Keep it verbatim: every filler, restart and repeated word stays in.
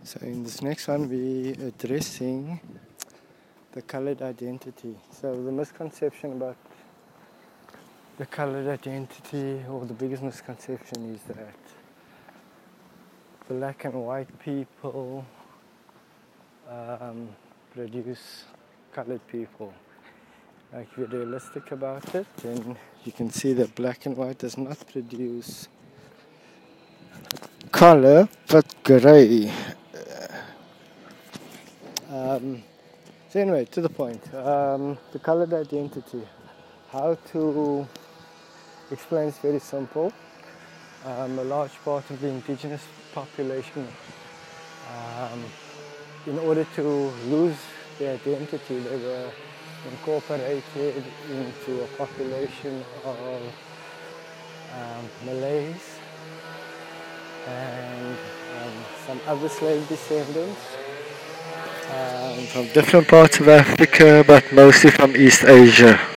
So in this next one, we addressing the colored identity. So the misconception about the colored identity, or the biggest misconception, is that black and white people um, produce colored people. Like, if you're realistic about it, then you can see that black and white does not produce color, but gray. Um, so anyway, to the point, um, the colored identity. How to explain is very simple. Um, a large part of the indigenous population, um, in order to lose their identity, they were incorporated into a population of um, Malays and um, some other slave descendants um, from different parts of Africa, but mostly from East Asia.